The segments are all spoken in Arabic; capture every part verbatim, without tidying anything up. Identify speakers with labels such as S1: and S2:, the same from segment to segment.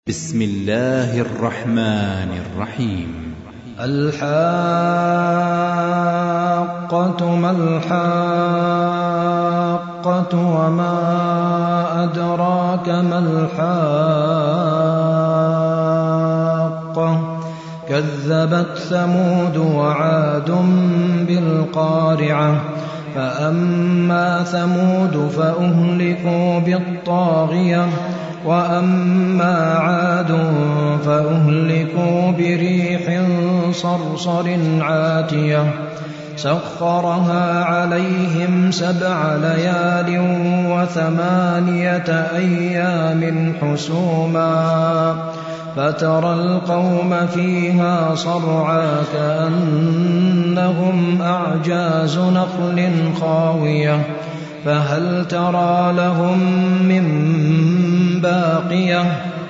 S1: بسم الله الرحمن الرحيم.
S2: الحاقة ما الحاقة وما أدراك ما الحاقة كذبت ثمود وعاد بالقارعة فأما ثمود فأهلكوا بالطاغية وأما عاد فأهلكوا بريح صرصر عاتية سخرها عليهم سبع ليال وثمانية أيام حسوما فترى القوم فيها صرعى كأنهم أعجاز نخل خاوية فهل ترى لهم من باقية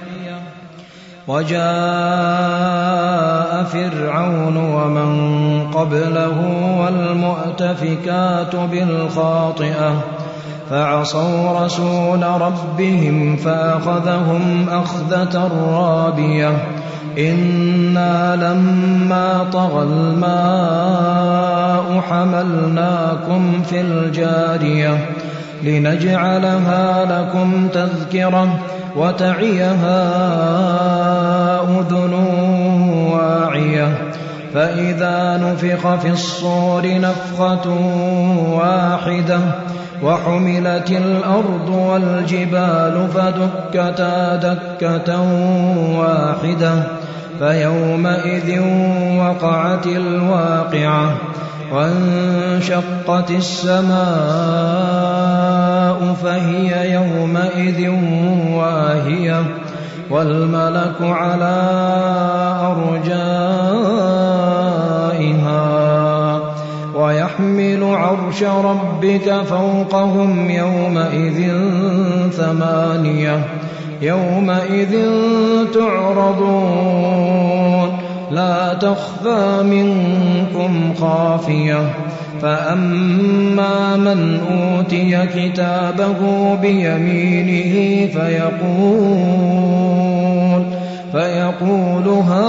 S2: وجاء فرعون ومن قبله والمؤتفكات بالخاطئة فعصوا رسول ربهم فأخذهم أخذة رابية إنا لما طغى الماء حملناكم في الجارية لنجعلها لكم تذكرة وتعيها أذن واعية فإذا نفخ في الصور نفخة واحدة وحملت الأرض والجبال فدكتا دكة واحدة فيومئذ وقعت الواقعة وانشقت السماء فهي يومئذ واهية والملك على أرجائها ويحمل عرش ربك فوقهم يومئذ ثمانية يومئذ تعرضون لا تخفى منكم خافية فأما من أوتي كتابه بيمينه فيقول فيقول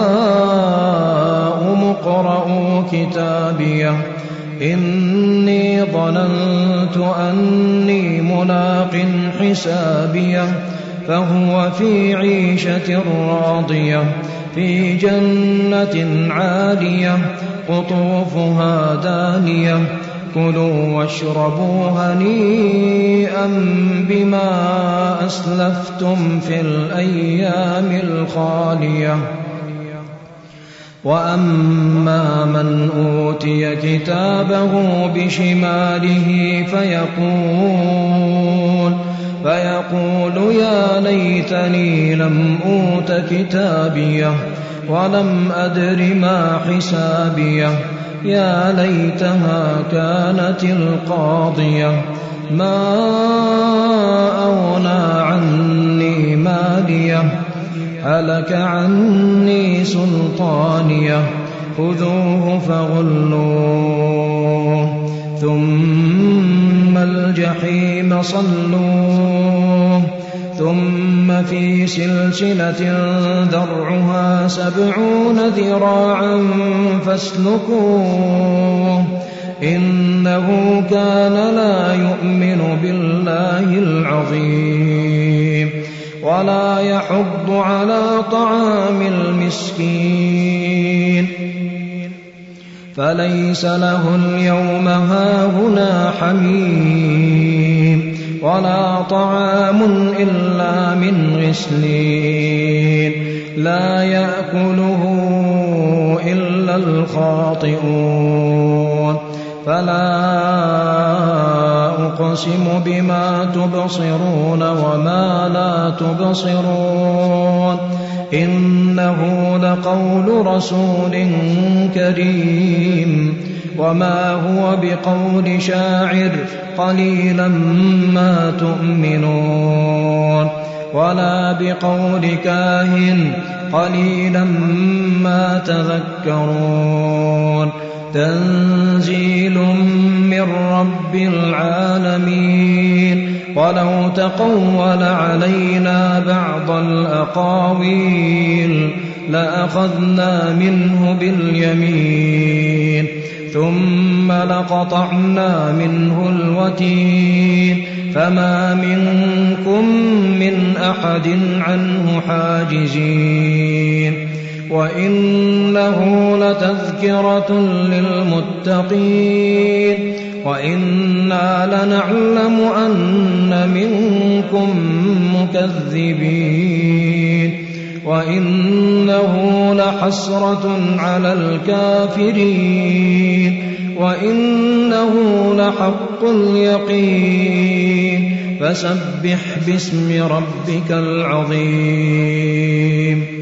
S2: هاؤم اقرءوا كتابيه إني ظننت أني ملاق حسابيه فهو في عيشة راضية في جنة عالية قطوفها دانية كلوا واشربوا هنيئا بما أسلفتم في الأيام الخالية وأما من أوتي كتابه بشماله فيقول فيقول يا ليتني لم أوت كتابيه ولم أدر ما حسابيه يا ليتها كانت القاضية ما أغنى عني ماليه هلك عني سلطانيه خذوه فغلوه ثم الجحيم صلوه ثم في سلسلة ذرعها سبعون ذراعا فاسلكوه إنه كان لا يؤمن بالله العظيم ولا يحض على طعام المسكين فليس له اليوم هاهنا حميم ولا طعام إلا من غسلين لا يأكله إلا الخاطئون فلا أقسم بما تبصرون وما لا تبصرون إنه لقول رسول كريم وما هو بقول شاعر قليلا ما تؤمنون ولا بقول كاهن قليلا ما تذكرون تنزيل من رب العالمين ولو تقول علينا بعض الأقاويل لأخذنا منه باليمين ثم لقطعنا منه الوتين فما منكم من أحد عنه حاجزين وإنه لتذكرة للمتقين وإنا لنعلم أن منكم مكذبين وإنه لحسرة على الكافرين وإنه لحق اليقين فسبح باسم ربك العظيم